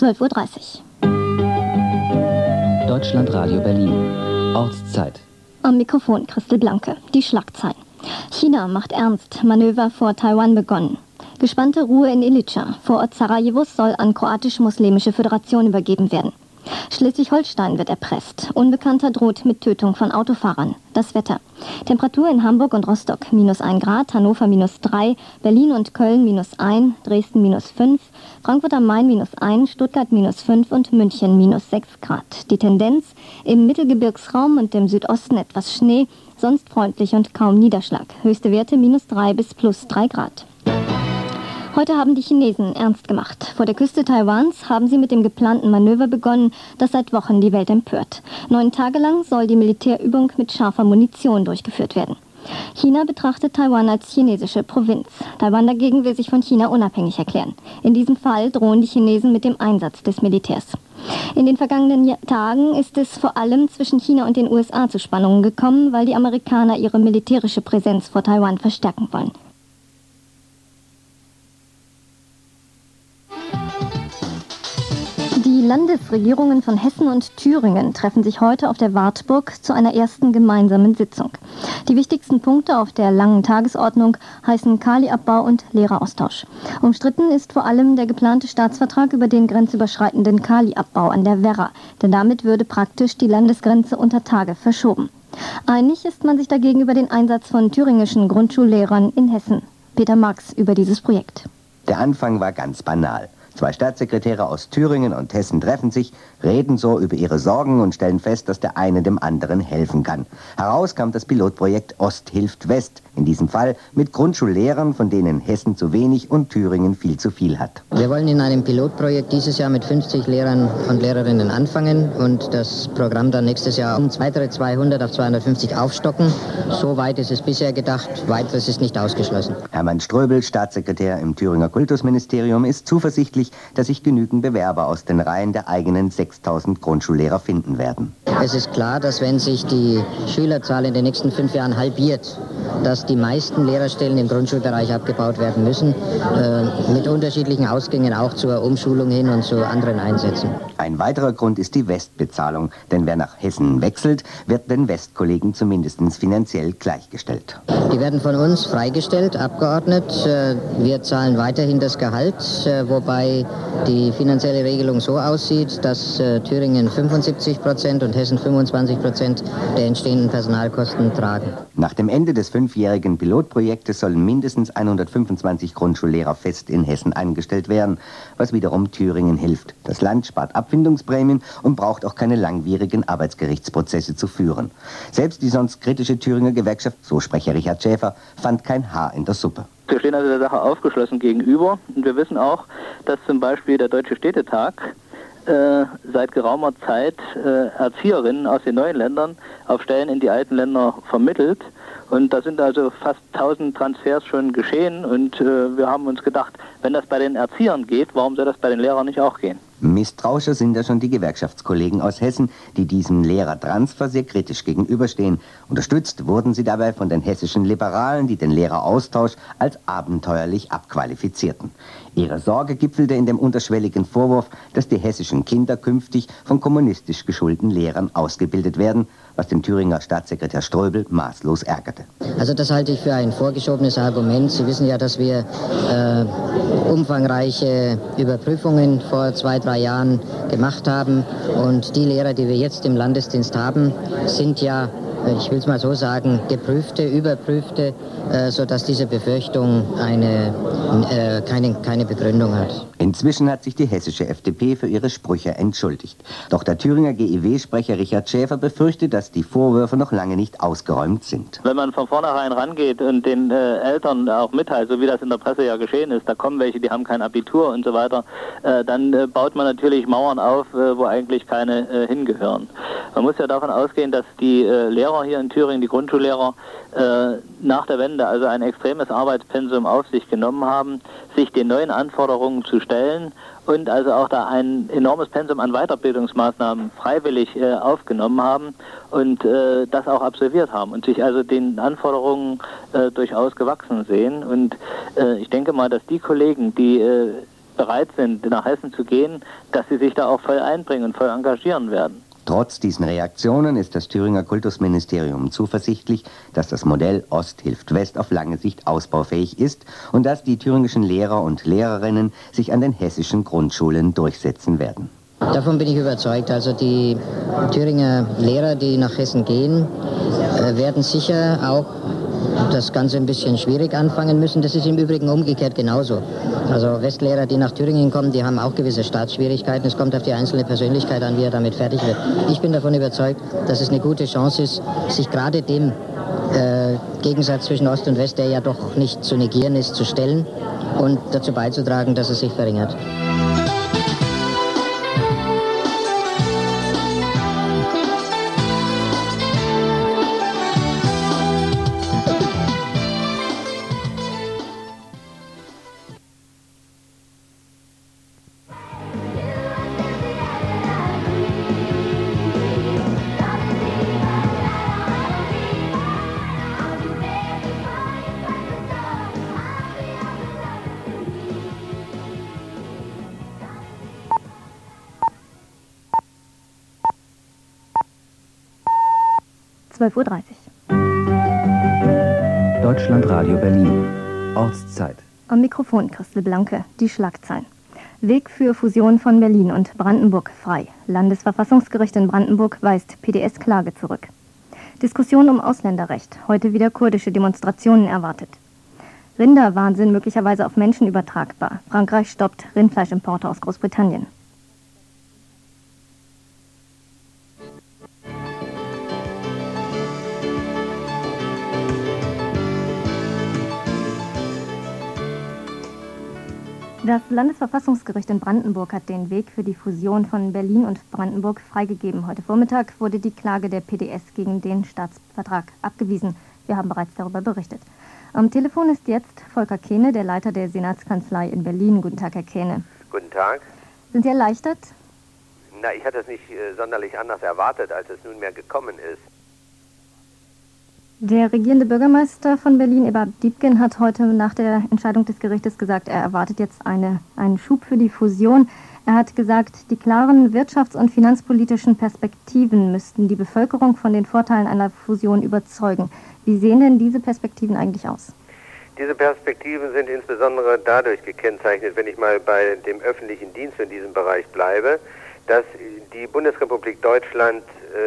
12:30 Uhr. Deutschlandradio Berlin. Ortszeit. Am Mikrofon Christel Blanke. Die Schlagzeilen. China macht ernst. Manöver vor Taiwan begonnen. Gespannte Ruhe in Illica. Vorort Sarajevos soll an kroatisch-muslimische Föderation übergeben werden. Schleswig-Holstein wird erpresst. Unbekannter droht mit Tötung von Autofahrern. Das Wetter. Temperatur in Hamburg und Rostock -1 Grad, Hannover -3, Berlin und Köln -1, Dresden -5, Frankfurt am Main -1, Stuttgart -5 und München -6 Grad. Die Tendenz: im Mittelgebirgsraum und im Südosten etwas Schnee, sonst freundlich und kaum Niederschlag. Höchste Werte -3 bis +3 Grad. Heute haben die Chinesen ernst gemacht. Vor der Küste Taiwans haben sie mit dem geplanten Manöver begonnen, das seit Wochen die Welt empört. 9 Tage lang soll die Militärübung mit scharfer Munition durchgeführt werden. China betrachtet Taiwan als chinesische Provinz. Taiwan dagegen will sich von China unabhängig erklären. In diesem Fall drohen die Chinesen mit dem Einsatz des Militärs. In den vergangenen Tagen ist es vor allem zwischen China und den USA zu Spannungen gekommen, weil die Amerikaner ihre militärische Präsenz vor Taiwan verstärken wollen. Die Landesregierungen von Hessen und Thüringen treffen sich heute auf der Wartburg zu einer ersten gemeinsamen Sitzung. Die wichtigsten Punkte auf der langen Tagesordnung heißen Kaliabbau und Lehreraustausch. Umstritten ist vor allem der geplante Staatsvertrag über den grenzüberschreitenden Kaliabbau an der Werra, denn damit würde praktisch die Landesgrenze unter Tage verschoben. Einig ist man sich dagegen über den Einsatz von thüringischen Grundschullehrern in Hessen. Peter Marx über dieses Projekt. Der Anfang war ganz banal. 2 Staatssekretäre aus Thüringen und Hessen treffen sich, reden so über ihre Sorgen und stellen fest, dass der eine dem anderen helfen kann. Heraus kam das Pilotprojekt Ost hilft West, in diesem Fall mit Grundschullehrern, von denen Hessen zu wenig und Thüringen viel zu viel hat. Wir wollen in einem Pilotprojekt dieses Jahr mit 50 Lehrern und Lehrerinnen anfangen und das Programm dann nächstes Jahr um weitere 200 auf 250 aufstocken. So weit ist es bisher gedacht, weiteres ist nicht ausgeschlossen. Hermann Ströbel, Staatssekretär im Thüringer Kultusministerium, ist zuversichtlich, dass sich genügend Bewerber aus den Reihen der eigenen 6000 Grundschullehrer finden werden. Es ist klar, dass wenn sich die Schülerzahl in den nächsten 5 Jahren halbiert, dass die meisten Lehrerstellen im Grundschulbereich abgebaut werden müssen, mit unterschiedlichen Ausgängen auch zur Umschulung hin und zu anderen Einsätzen. Ein weiterer Grund ist die Westbezahlung, denn wer nach Hessen wechselt, wird den Westkollegen zumindest finanziell gleichgestellt. Die werden von uns freigestellt, abgeordnet. Wir zahlen weiterhin das Gehalt, wobei die finanzielle Regelung so aussieht, dass Thüringen 75% und Hessen 25% der entstehenden Personalkosten tragen. Nach dem Ende des 5-jährigen Pilotprojektes sollen mindestens 125 Grundschullehrer fest in Hessen angestellt werden, was wiederum Thüringen hilft. Das Land spart Abfindungsprämien und braucht auch keine langwierigen Arbeitsgerichtsprozesse zu führen. Selbst die sonst kritische Thüringer Gewerkschaft, so Sprecher Richard Schäfer, fand kein Haar in der Suppe. Wir stehen also der Sache aufgeschlossen gegenüber und wir wissen auch, dass zum Beispiel der Deutsche Städtetag seit geraumer Zeit Erzieherinnen aus den neuen Ländern auf Stellen in die alten Länder vermittelt. Und da sind also fast 1000 Transfers schon geschehen und wir haben uns gedacht, wenn das bei den Erziehern geht, warum soll das bei den Lehrern nicht auch gehen? Misstrauischer sind ja schon die Gewerkschaftskollegen aus Hessen, die diesem Lehrertransfer sehr kritisch gegenüberstehen. Unterstützt wurden sie dabei von den hessischen Liberalen, die den Lehreraustausch als abenteuerlich abqualifizierten. Ihre Sorge gipfelte in dem unterschwelligen Vorwurf, dass die hessischen Kinder künftig von kommunistisch geschulten Lehrern ausgebildet werden, was den Thüringer Staatssekretär Ströbel maßlos ärgerte. Also das halte ich für ein vorgeschobenes Argument. Sie wissen ja, dass wir umfangreiche Überprüfungen vor 2-3 Jahren gemacht haben. Und die Lehrer, die wir jetzt im Landesdienst haben, sind ja, ich will es mal so sagen, geprüfte, überprüfte, sodass diese Befürchtung keine Begründung hat. Inzwischen hat sich die hessische FDP für ihre Sprüche entschuldigt. Doch der Thüringer GEW-Sprecher Richard Schäfer befürchtet, dass die Vorwürfe noch lange nicht ausgeräumt sind. Wenn man von vornherein rangeht und den Eltern auch mitteilt, so wie das in der Presse ja geschehen ist, da kommen welche, die haben kein Abitur und so weiter, dann baut man natürlich Mauern auf, wo eigentlich keine hingehören. Man muss ja davon ausgehen, dass die Lehrer hier in Thüringen, die Grundschullehrer, nach der Wende also ein extremes Arbeitspensum auf sich genommen haben, sich den neuen Anforderungen zu stellen und also auch da ein enormes Pensum an Weiterbildungsmaßnahmen freiwillig aufgenommen haben und das auch absolviert haben und sich also den Anforderungen durchaus gewachsen sehen. Und ich denke mal, dass die Kollegen, die bereit sind, nach Hessen zu gehen, dass sie sich da auch voll einbringen und voll engagieren werden. Trotz diesen Reaktionen ist das Thüringer Kultusministerium zuversichtlich, dass das Modell Ost hilft West auf lange Sicht ausbaufähig ist und dass die thüringischen Lehrer und Lehrerinnen sich an den hessischen Grundschulen durchsetzen werden. Davon bin ich überzeugt. Also die Thüringer Lehrer, die nach Hessen gehen, werden sicher auch das Ganze ein bisschen schwierig anfangen müssen. Das ist im Übrigen umgekehrt genauso. Also Westlehrer, die nach Thüringen kommen, die haben auch gewisse Startschwierigkeiten. Es kommt auf die einzelne Persönlichkeit an, wie er damit fertig wird. Ich bin davon überzeugt, dass es eine gute Chance ist, sich gerade dem Gegensatz zwischen Ost und West, der ja doch nicht zu negieren ist, zu stellen und dazu beizutragen, dass es sich verringert. Uhr. Deutschlandradio Berlin. Ortszeit. Am Mikrofon Christel Blanke, die Schlagzeilen. Weg für Fusion von Berlin und Brandenburg frei. Landesverfassungsgericht in Brandenburg weist PDS-Klage zurück. Diskussion um Ausländerrecht. Heute wieder kurdische Demonstrationen erwartet. Rinderwahnsinn möglicherweise auf Menschen übertragbar. Frankreich stoppt Rindfleischimporte aus Großbritannien. Das Landesverfassungsgericht in Brandenburg hat den Weg für die Fusion von Berlin und Brandenburg freigegeben. Heute Vormittag wurde die Klage der PDS gegen den Staatsvertrag abgewiesen. Wir haben bereits darüber berichtet. Am Telefon ist jetzt Volker Kehne, der Leiter der Senatskanzlei in Berlin. Guten Tag, Herr Kehne. Guten Tag. Sind Sie erleichtert? Na, ich hatte es nicht sonderlich anders erwartet, als es nunmehr gekommen ist. Der regierende Bürgermeister von Berlin, Eberhard Diepgen, hat heute nach der Entscheidung des Gerichtes gesagt, er erwartet jetzt einen Schub für die Fusion. Er hat gesagt, die klaren wirtschafts- und finanzpolitischen Perspektiven müssten die Bevölkerung von den Vorteilen einer Fusion überzeugen. Wie sehen denn diese Perspektiven eigentlich aus? Diese Perspektiven sind insbesondere dadurch gekennzeichnet, wenn ich mal bei dem öffentlichen Dienst in diesem Bereich bleibe, dass die Bundesrepublik Deutschland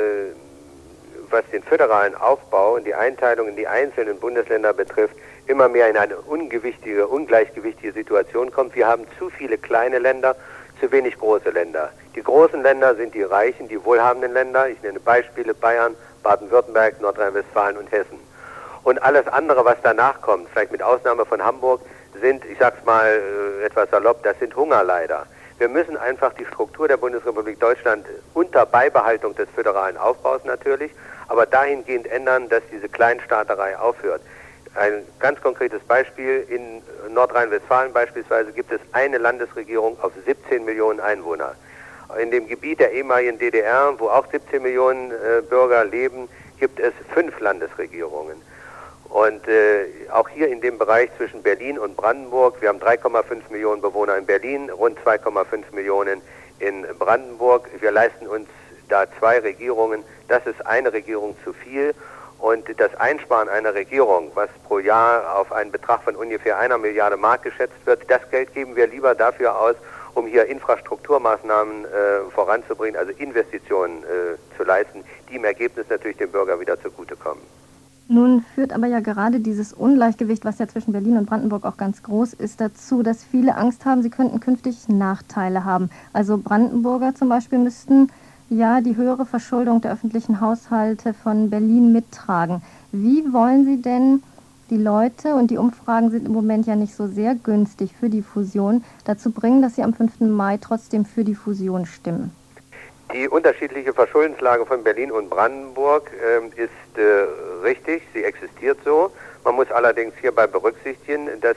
was den föderalen Aufbau und die Einteilung in die einzelnen Bundesländer betrifft, immer mehr in eine ungleichgewichtige Situation kommt. Wir haben zu viele kleine Länder, zu wenig große Länder. Die großen Länder sind die reichen, die wohlhabenden Länder. Ich nenne Beispiele: Bayern, Baden-Württemberg, Nordrhein-Westfalen und Hessen. Und alles andere, was danach kommt, vielleicht mit Ausnahme von Hamburg, sind, ich sag's mal etwas salopp, das sind Hungerleider. Wir müssen einfach die Struktur der Bundesrepublik Deutschland unter Beibehaltung des föderalen Aufbaus natürlich, aber dahingehend ändern, dass diese Kleinstaaterei aufhört. Ein ganz konkretes Beispiel: In Nordrhein-Westfalen beispielsweise gibt es eine Landesregierung auf 17 Millionen Einwohner. In dem Gebiet der ehemaligen DDR, wo auch 17 Millionen Bürger leben, gibt es 5 Landesregierungen. Und auch hier in dem Bereich zwischen Berlin und Brandenburg, wir haben 3,5 Millionen Bewohner in Berlin, rund 2,5 Millionen in Brandenburg. Wir leisten uns da 2 Regierungen. Das ist eine Regierung zu viel. Und das Einsparen einer Regierung, was pro Jahr auf einen Betrag von ungefähr 1 Milliarde Mark geschätzt wird, das Geld geben wir lieber dafür aus, um hier Infrastrukturmaßnahmen voranzubringen, also Investitionen zu leisten, die im Ergebnis natürlich dem Bürger wieder zugutekommen. Nun führt aber ja gerade dieses Ungleichgewicht, was ja zwischen Berlin und Brandenburg auch ganz groß ist, dazu, dass viele Angst haben, sie könnten künftig Nachteile haben. Also Brandenburger zum Beispiel müssten ja die höhere Verschuldung der öffentlichen Haushalte von Berlin mittragen. Wie wollen Sie denn die Leute, und die Umfragen sind im Moment ja nicht so sehr günstig für die Fusion, dazu bringen, dass sie am 5. Mai trotzdem für die Fusion stimmen? Die unterschiedliche Verschuldenslage von Berlin und Brandenburg ist richtig, sie existiert so. Man muss allerdings hierbei berücksichtigen, dass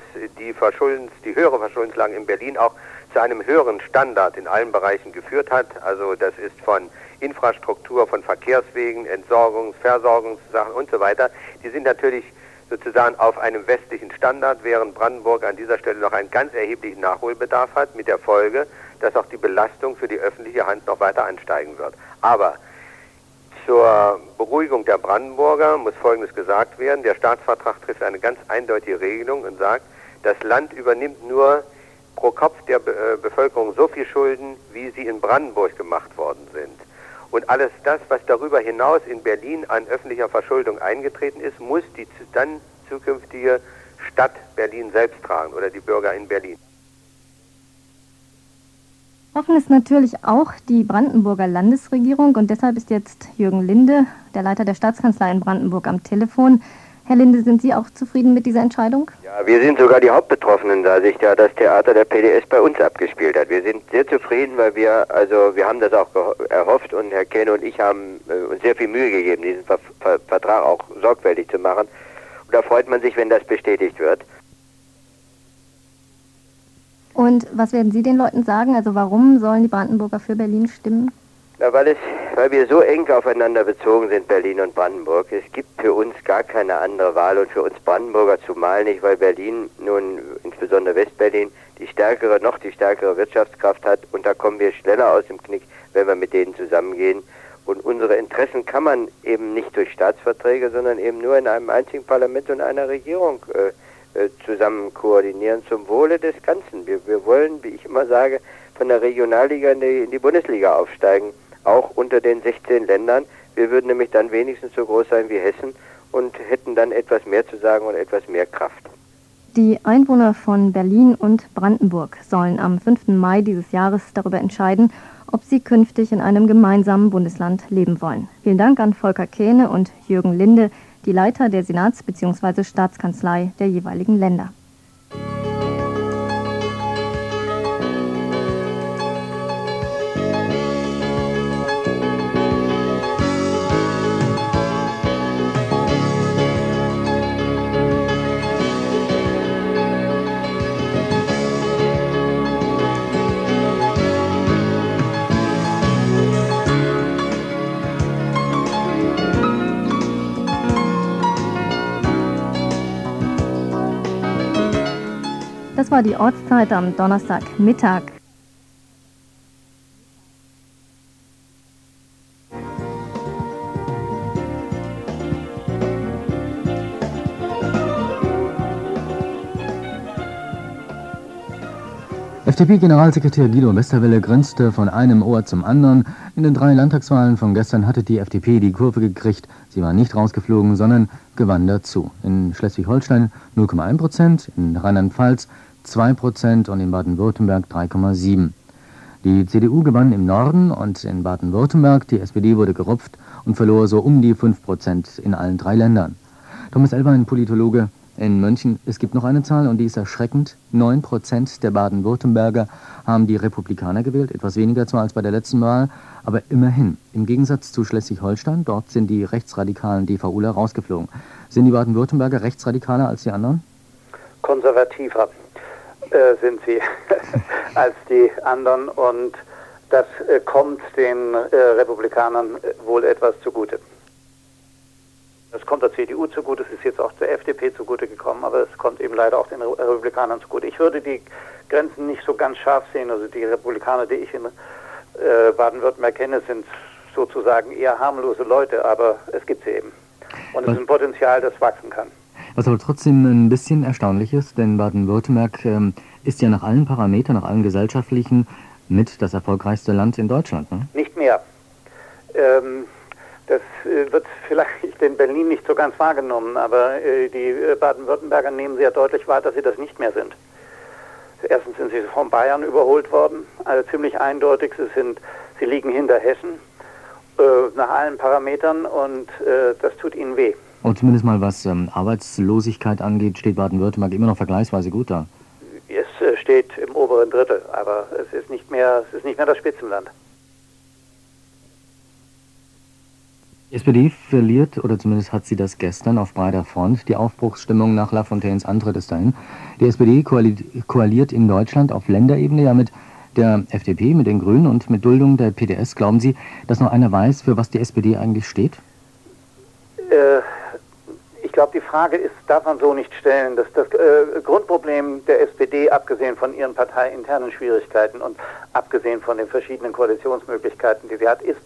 die höhere Verschuldenslage in Berlin auch zu einem höheren Standard in allen Bereichen geführt hat. Also das ist von Infrastruktur, von Verkehrswegen, Entsorgungs-, Versorgungssachen und so weiter. Die sind natürlich sozusagen auf einem westlichen Standard, während Brandenburg an dieser Stelle noch einen ganz erheblichen Nachholbedarf hat, mit der Folge, dass auch die Belastung für die öffentliche Hand noch weiter ansteigen wird. Aber zur Beruhigung der Brandenburger muss Folgendes gesagt werden. Der Staatsvertrag trifft eine ganz eindeutige Regelung und sagt, das Land übernimmt nur pro Kopf der Bevölkerung so viel Schulden, wie sie in Brandenburg gemacht worden sind. Und alles das, was darüber hinaus in Berlin an öffentlicher Verschuldung eingetreten ist, muss die dann zukünftige Stadt Berlin selbst tragen oder die Bürger in Berlin. Hoffen ist natürlich auch die Brandenburger Landesregierung und deshalb ist jetzt Jürgen Linde, der Leiter der Staatskanzlei in Brandenburg, am Telefon. Herr Linde, sind Sie auch zufrieden mit dieser Entscheidung? Ja, wir sind sogar die Hauptbetroffenen, da sich ja das Theater der PDS bei uns abgespielt hat. Wir sind sehr zufrieden, weil wir haben das auch erhofft und Herr Kähne und ich haben uns sehr viel Mühe gegeben, diesen Vertrag auch sorgfältig zu machen. Und da freut man sich, wenn das bestätigt wird. Und was werden Sie den Leuten sagen? Also warum sollen die Brandenburger für Berlin stimmen? Na, weil wir so eng aufeinander bezogen sind, Berlin und Brandenburg. Es gibt für uns gar keine andere Wahl und für uns Brandenburger zumal nicht, weil Berlin nun, insbesondere Westberlin, noch die stärkere Wirtschaftskraft hat und da kommen wir schneller aus dem Knick, wenn wir mit denen zusammengehen. Und unsere Interessen kann man eben nicht durch Staatsverträge, sondern eben nur in einem einzigen Parlament und einer Regierung zusammen koordinieren zum Wohle des Ganzen. Wir wollen, wie ich immer sage, von der Regionalliga in die Bundesliga aufsteigen, auch unter den 16 Ländern. Wir würden nämlich dann wenigstens so groß sein wie Hessen und hätten dann etwas mehr zu sagen und etwas mehr Kraft. Die Einwohner von Berlin und Brandenburg sollen am 5. Mai dieses Jahres darüber entscheiden, ob sie künftig in einem gemeinsamen Bundesland leben wollen. Vielen Dank an Volker Kähne und Jürgen Linde, die Leiter der Senats- bzw. Staatskanzlei der jeweiligen Länder. Das war die Ortszeit am Donnerstagmittag. FDP-Generalsekretär Guido Westerwelle grenzte von einem Ohr zum anderen. In den 3 Landtagswahlen von gestern hatte die FDP die Kurve gekriegt. Sie war nicht rausgeflogen, sondern gewann dazu. In Schleswig-Holstein 0,1%, in Rheinland-Pfalz 2% und in Baden-Württemberg 3,7%. Die CDU gewann im Norden und in Baden-Württemberg. Die SPD wurde gerupft und verlor so um die 5% in allen 3 Ländern. Thomas Elber, Politologe in München. Es gibt noch eine Zahl und die ist erschreckend. 9% der Baden-Württemberger haben die Republikaner gewählt. Etwas weniger zwar als bei der letzten Wahl, aber immerhin. Im Gegensatz zu Schleswig-Holstein, dort sind die rechtsradikalen DVUler rausgeflogen. Sind die Baden-Württemberger rechtsradikaler als die anderen? Konservativer sind sie als die anderen und das kommt den Republikanern wohl etwas zugute. Das kommt der CDU zugute, es ist jetzt auch der FDP zugute gekommen, aber es kommt eben leider auch den Republikanern zugute. Ich würde die Grenzen nicht so ganz scharf sehen, also die Republikaner, die ich in Baden-Württemberg kenne, sind sozusagen eher harmlose Leute, aber es gibt sie eben. Und es ist ein Potenzial, das wachsen kann. Was aber trotzdem ein bisschen erstaunlich ist, denn Baden-Württemberg ist ja nach allen Parametern, nach allen gesellschaftlichen, mit das erfolgreichste Land in Deutschland, ne? Nicht mehr. Das wird vielleicht in Berlin nicht so ganz wahrgenommen, aber die Baden-Württemberger nehmen sehr deutlich wahr, dass sie das nicht mehr sind. Erstens sind sie von Bayern überholt worden, also ziemlich eindeutig. Sie liegen hinter Hessen nach allen Parametern und das tut ihnen weh. Und zumindest mal was Arbeitslosigkeit angeht, steht Baden-Württemberg immer noch vergleichsweise gut da. Es steht im oberen Drittel, aber es ist nicht mehr das Spitzenland. Die SPD verliert, oder zumindest hat sie das gestern auf breiter Front, die Aufbruchsstimmung nach Lafontaines Antritt ist dahin. Die SPD koaliert in Deutschland auf Länderebene ja mit der FDP, mit den Grünen und mit Duldung der PDS. Glauben Sie, dass noch einer weiß, für was die SPD eigentlich steht? Ich glaube, die Frage darf man so nicht stellen. Das Grundproblem der SPD, abgesehen von ihren parteiinternen Schwierigkeiten und abgesehen von den verschiedenen Koalitionsmöglichkeiten, die sie hat, ist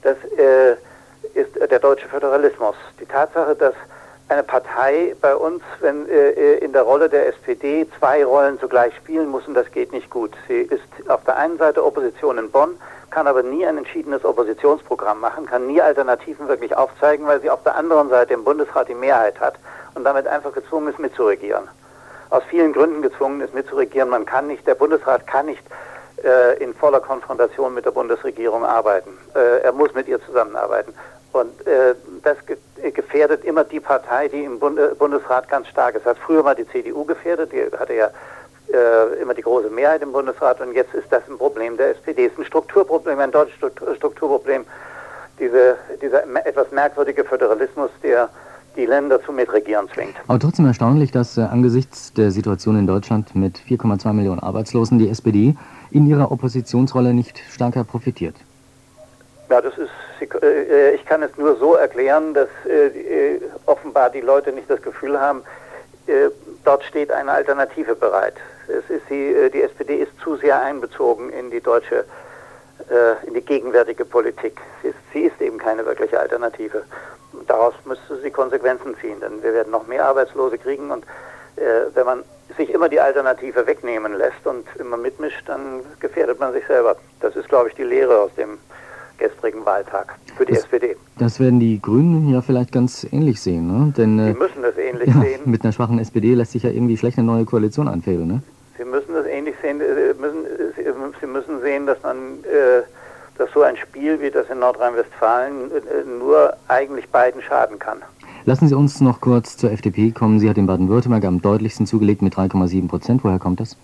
der deutsche Föderalismus. Die Tatsache, dass eine Partei bei uns, wenn in der Rolle der SPD 2 Rollen zugleich spielen muss, und das geht nicht gut. Sie ist auf der einen Seite Opposition in Bonn, kann aber nie ein entschiedenes Oppositionsprogramm machen, kann nie Alternativen wirklich aufzeigen, weil sie auf der anderen Seite im Bundesrat die Mehrheit hat und damit einfach gezwungen ist, mitzuregieren. Aus vielen Gründen gezwungen ist, mitzuregieren. Der Bundesrat kann nicht in voller Konfrontation mit der Bundesregierung arbeiten. Er muss mit ihr zusammenarbeiten. Und das gefährdet immer die Partei, die im Bundesrat ganz stark ist. Das hat früher mal die CDU gefährdet, die hatte ja immer die große Mehrheit im Bundesrat, und jetzt ist das ein Problem der SPD. Es ist ein Strukturproblem, ein deutsches Strukturproblem, dieser etwas merkwürdige Föderalismus, der die Länder zum Mitregieren zwingt. Aber trotzdem erstaunlich, dass angesichts der Situation in Deutschland mit 4,2 Millionen Arbeitslosen die SPD in ihrer Oppositionsrolle nicht stärker profitiert. Ja, ich kann es nur so erklären, dass offenbar die Leute nicht das Gefühl haben, dort steht eine Alternative bereit. Die SPD ist zu sehr einbezogen in die gegenwärtige Politik. Sie ist eben keine wirkliche Alternative. Daraus müsste sie Konsequenzen ziehen, denn wir werden noch mehr Arbeitslose kriegen, und wenn man sich immer die Alternative wegnehmen lässt und immer mitmischt, dann gefährdet man sich selber. Das ist, glaube ich, die Lehre aus dem gestrigen Wahltag für die SPD. Das werden die Grünen ja vielleicht ganz ähnlich sehen, ne? Denn, Sie müssen das ähnlich sehen. Mit einer schwachen SPD lässt sich ja irgendwie schlecht eine neue Koalition einfädeln, ne? Sie müssen das ähnlich sehen. Sie müssen sehen, dass dass so ein Spiel wie das in Nordrhein-Westfalen nur eigentlich beiden schaden kann. Lassen Sie uns noch kurz zur FDP kommen. Sie hat in Baden-Württemberg am deutlichsten zugelegt mit 3,7%. Woher kommt das?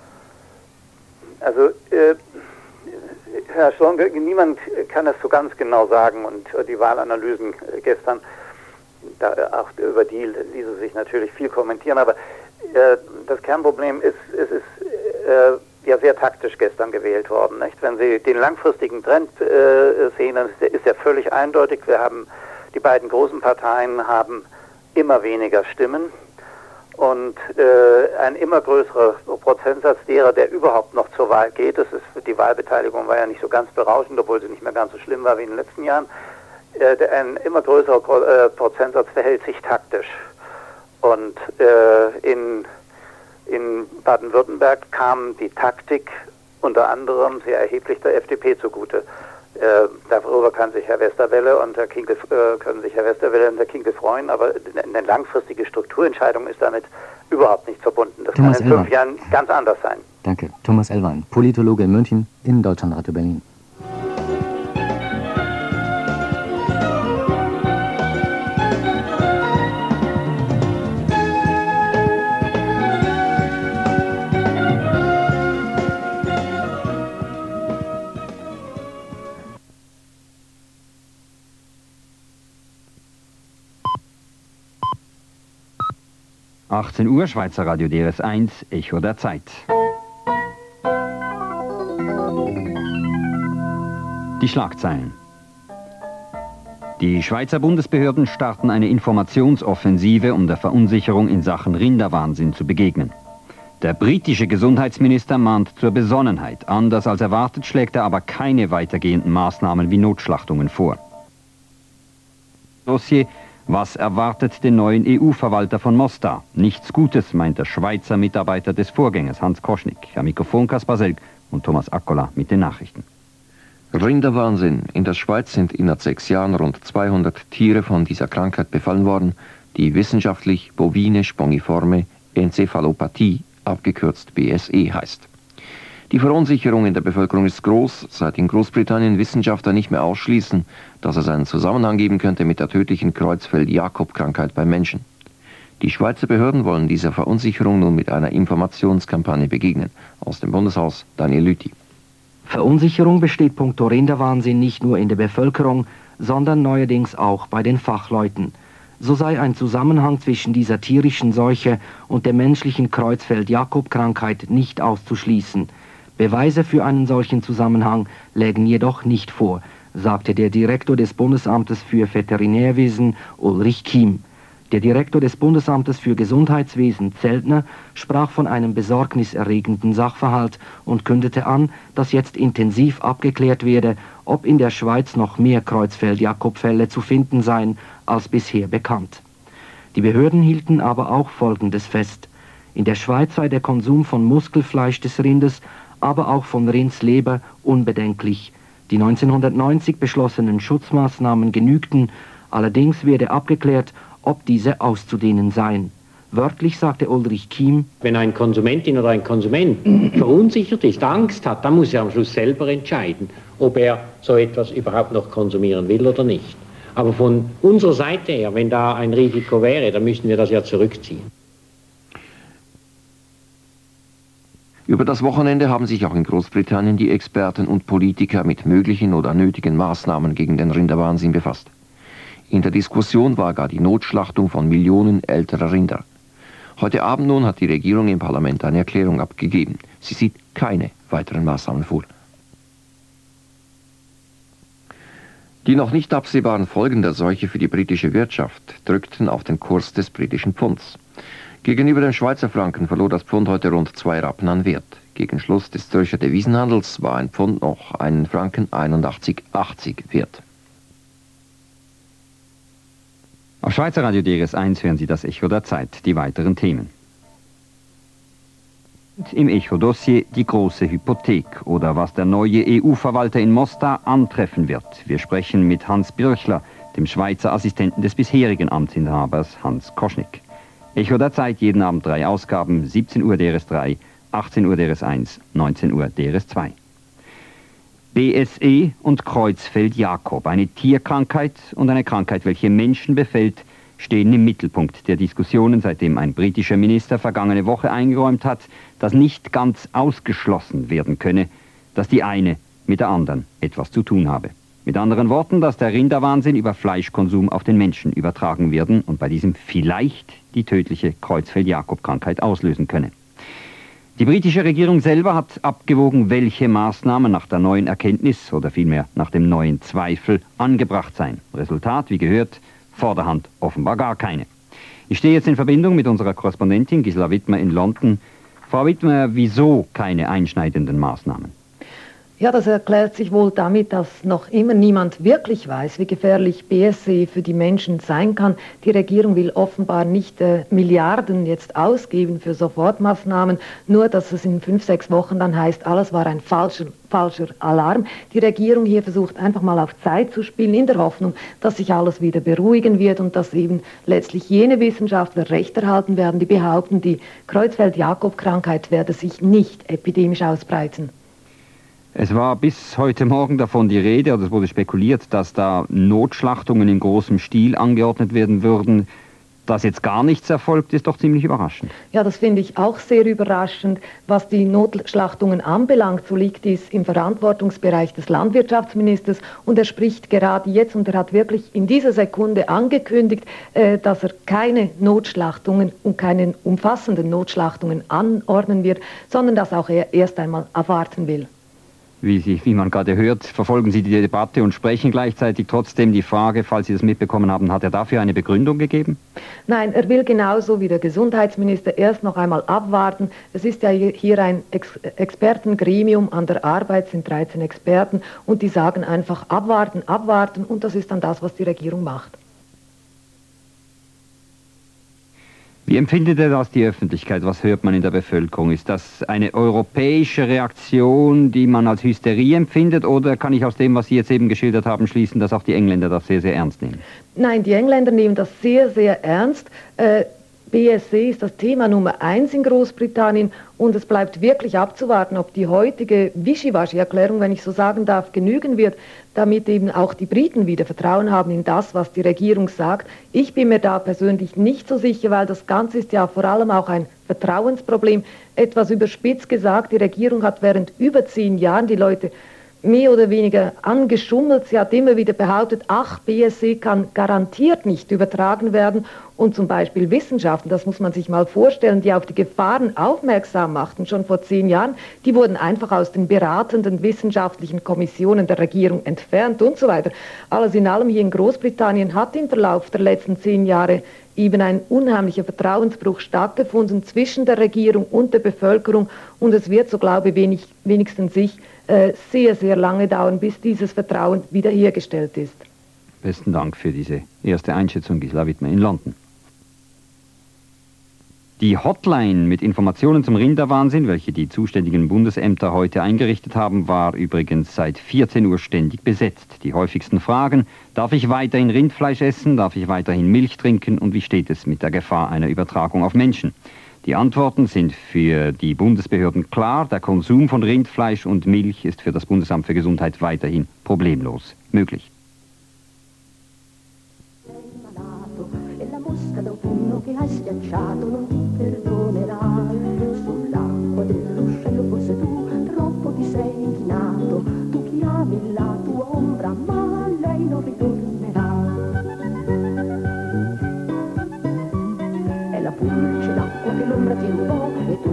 Also, Herr Schlonke, niemand kann es so ganz genau sagen, und die Wahlanalysen gestern, auch über die ließe sich natürlich viel kommentieren, aber das Kernproblem ist, es ist ja sehr taktisch gestern gewählt worden. Nicht? Wenn Sie den langfristigen Trend sehen, dann ist er völlig eindeutig. Die beiden großen Parteien haben immer weniger Stimmen. Und ein immer größerer Prozentsatz derer, der überhaupt noch zur Wahl geht, die Wahlbeteiligung war ja nicht so ganz berauschend, obwohl sie nicht mehr ganz so schlimm war wie in den letzten Jahren, ein immer größerer Prozentsatz verhält sich taktisch. Und in Baden-Württemberg kam die Taktik unter anderem sehr erheblich der FDP zugute. Darüber kann sich Herr Westerwelle und Herr Kinkel freuen, aber eine langfristige Strukturentscheidung ist damit überhaupt nicht verbunden. Das Thomas kann in 5 Jahren ganz anders sein. Danke. Thomas Ellwan, Politologe in München, in Deutschlandradio Berlin. Uhr, Schweizer Radio DRS1, Echo der Zeit. Die Schlagzeilen. Die Schweizer Bundesbehörden starten eine Informationsoffensive, um der Verunsicherung in Sachen Rinderwahnsinn zu begegnen. Der britische Gesundheitsminister mahnt zur Besonnenheit. Anders als erwartet schlägt er aber keine weitergehenden Maßnahmen wie Notschlachtungen vor. Dossier: Was erwartet den neuen EU-Verwalter von Mostar? Nichts Gutes, meint der Schweizer Mitarbeiter des Vorgängers Hans Koschnick. Am Mikrofon Kaspar Selk und Thomas Accola mit den Nachrichten. Rinderwahnsinn. In der Schweiz sind innerhalb 6 Jahren rund 200 Tiere von dieser Krankheit befallen worden, die wissenschaftlich bovine spongiforme Enzephalopathie, abgekürzt BSE, heißt. Die Verunsicherung in der Bevölkerung ist groß, seit in Großbritannien Wissenschaftler nicht mehr ausschließen, dass es einen Zusammenhang geben könnte mit der tödlichen Creutzfeldt-Jakob-Krankheit beim Menschen. Die Schweizer Behörden wollen dieser Verunsicherung nun mit einer Informationskampagne begegnen. Aus dem Bundeshaus Daniel Lüthi. Verunsicherung besteht punkto Rinderwahnsinn nicht nur in der Bevölkerung, sondern neuerdings auch bei den Fachleuten. So sei ein Zusammenhang zwischen dieser tierischen Seuche und der menschlichen Creutzfeldt-Jakob-Krankheit nicht auszuschließen. Beweise für einen solchen Zusammenhang lägen jedoch nicht vor, sagte der Direktor des Bundesamtes für Veterinärwesen Ulrich Kiem. Der Direktor des Bundesamtes für Gesundheitswesen, Zeltner, sprach von einem besorgniserregenden Sachverhalt und kündete an, dass jetzt intensiv abgeklärt werde, ob in der Schweiz noch mehr Creutzfeldt-Jakob-Fälle zu finden seien, als bisher bekannt. Die Behörden hielten aber auch Folgendes fest. In der Schweiz sei der Konsum von Muskelfleisch des Rindes, aber auch von Rindsleber unbedenklich. Die 1990 beschlossenen Schutzmaßnahmen genügten, allerdings werde abgeklärt, ob diese auszudehnen seien. Wörtlich sagte Ulrich Kiem: Wenn eine Konsumentin oder ein Konsument verunsichert ist, Angst hat, dann muss er am Schluss selber entscheiden, ob er so etwas überhaupt noch konsumieren will oder nicht. Aber von unserer Seite her, wenn da ein Risiko wäre, dann müssten wir das ja zurückziehen. Über das Wochenende haben sich auch in Großbritannien die Experten und Politiker mit möglichen oder nötigen Maßnahmen gegen den Rinderwahnsinn befasst. In der Diskussion war gar die Notschlachtung von Millionen älterer Rinder. Heute Abend nun hat die Regierung im Parlament eine Erklärung abgegeben. Sie sieht keine weiteren Maßnahmen vor. Die noch nicht absehbaren Folgen der Seuche für die britische Wirtschaft drückten auf den Kurs des britischen Pfunds. Gegenüber dem Schweizer Franken verlor das Pfund heute rund 2 Rappen an Wert. Gegen Schluss des Zürcher Devisenhandels war ein Pfund noch einen Franken 81,80 wert. Auf Schweizer Radio DRS1 hören Sie das Echo der Zeit, die weiteren Themen. Im Echo-Dossier die große Hypothek oder was der neue EU-Verwalter in Mostar antreffen wird. Wir sprechen mit Hans Birchler, dem Schweizer Assistenten des bisherigen Amtsinhabers Hans Koschnick. Echo der Zeit, jeden Abend 3 Ausgaben, 17 Uhr DRS3, 18 Uhr DRS1, 19 Uhr DRS2. BSE und Creutzfeldt-Jakob, eine Tierkrankheit und eine Krankheit, welche Menschen befällt, stehen im Mittelpunkt der Diskussionen, seitdem ein britischer Minister vergangene Woche eingeräumt hat, dass nicht ganz ausgeschlossen werden könne, dass die eine mit der anderen etwas zu tun habe. Mit anderen Worten, dass der Rinderwahnsinn über Fleischkonsum auf den Menschen übertragen werden und bei diesem vielleicht die tödliche Creutzfeldt-Jakob-Krankheit auslösen könne. Die britische Regierung selber hat abgewogen, welche Maßnahmen nach der neuen Erkenntnis oder vielmehr nach dem neuen Zweifel angebracht seien. Resultat, wie gehört, vorderhand offenbar gar keine. Ich stehe jetzt in Verbindung mit unserer Korrespondentin Gisela Wittmer in London. Frau Wittmer, wieso keine einschneidenden Maßnahmen? Ja, das erklärt sich wohl damit, dass noch immer niemand wirklich weiß, wie gefährlich BSE für die Menschen sein kann. Die Regierung will offenbar nicht Milliarden jetzt ausgeben für Sofortmaßnahmen, nur dass es in 5-6 Wochen dann heißt, alles war ein falscher Alarm. Die Regierung hier versucht einfach mal auf Zeit zu spielen, in der Hoffnung, dass sich alles wieder beruhigen wird und dass eben letztlich jene Wissenschaftler recht erhalten werden, die behaupten, die Creutzfeldt-Jakob-Krankheit werde sich nicht epidemisch ausbreiten. Es war bis heute Morgen davon die Rede, oder es wurde spekuliert, dass da Notschlachtungen in großem Stil angeordnet werden würden. Dass jetzt gar nichts erfolgt, ist doch ziemlich überraschend. Ja, das finde ich auch sehr überraschend. Was die Notschlachtungen anbelangt, so liegt dies im Verantwortungsbereich des Landwirtschaftsministers und er spricht gerade jetzt und er hat wirklich in dieser Sekunde angekündigt, dass er keine Notschlachtungen und keine umfassenden Notschlachtungen anordnen wird, sondern dass auch er erst einmal abwarten will. Wie man gerade hört, verfolgen Sie die Debatte und sprechen gleichzeitig trotzdem die Frage, falls Sie das mitbekommen haben, hat er dafür eine Begründung gegeben? Nein, er will genauso wie der Gesundheitsminister erst noch einmal abwarten. Es ist ja hier ein Expertengremium an der Arbeit, sind 13 Experten und die sagen einfach abwarten und das ist dann das, was die Regierung macht. Wie empfindet er das, die Öffentlichkeit? Was hört man in der Bevölkerung? Ist das eine europäische Reaktion, die man als Hysterie empfindet? Oder kann ich aus dem, was Sie jetzt eben geschildert haben, schließen, dass auch die Engländer das sehr, sehr ernst nehmen? Nein, die Engländer nehmen das sehr, sehr ernst. BSE ist das Thema Nummer 1 in Großbritannien und es bleibt wirklich abzuwarten, ob die heutige Wischiwaschi-Erklärung, wenn ich so sagen darf, genügen wird, damit eben auch die Briten wieder Vertrauen haben in das, was die Regierung sagt. Ich bin mir da persönlich nicht so sicher, weil das Ganze ist ja vor allem auch ein Vertrauensproblem. Etwas überspitzt gesagt, die Regierung hat während über 10 Jahren die Leute mehr oder weniger angeschummelt. Sie hat immer wieder behauptet, ach, BSE kann garantiert nicht übertragen werden. Und zum Beispiel Wissenschaften, das muss man sich mal vorstellen, die auf die Gefahren aufmerksam machten, schon vor 10 Jahren, die wurden einfach aus den beratenden wissenschaftlichen Kommissionen der Regierung entfernt und so weiter. Alles in allem hier in Großbritannien hat im Verlauf der letzten 10 Jahre eben ein unheimlicher Vertrauensbruch stattgefunden zwischen der Regierung und der Bevölkerung, und es wird, so glaube ich, wenigstens ich, sehr, sehr lange dauern, bis dieses Vertrauen wiederhergestellt ist. Besten Dank für diese erste Einschätzung, Gisela Wittmer in London. Die Hotline mit Informationen zum Rinderwahnsinn, welche die zuständigen Bundesämter heute eingerichtet haben, war übrigens seit 14 Uhr ständig besetzt. Die häufigsten Fragen: Darf ich weiterhin Rindfleisch essen? Darf ich weiterhin Milch trinken? Und wie steht es mit der Gefahr einer Übertragung auf Menschen? Die Antworten sind für die Bundesbehörden klar. Der Konsum von Rindfleisch und Milch ist für das Bundesamt für Gesundheit weiterhin problemlos möglich.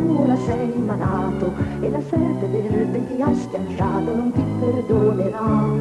Sei malato e la serpe verde che hai schiacciato non ti perdonerà.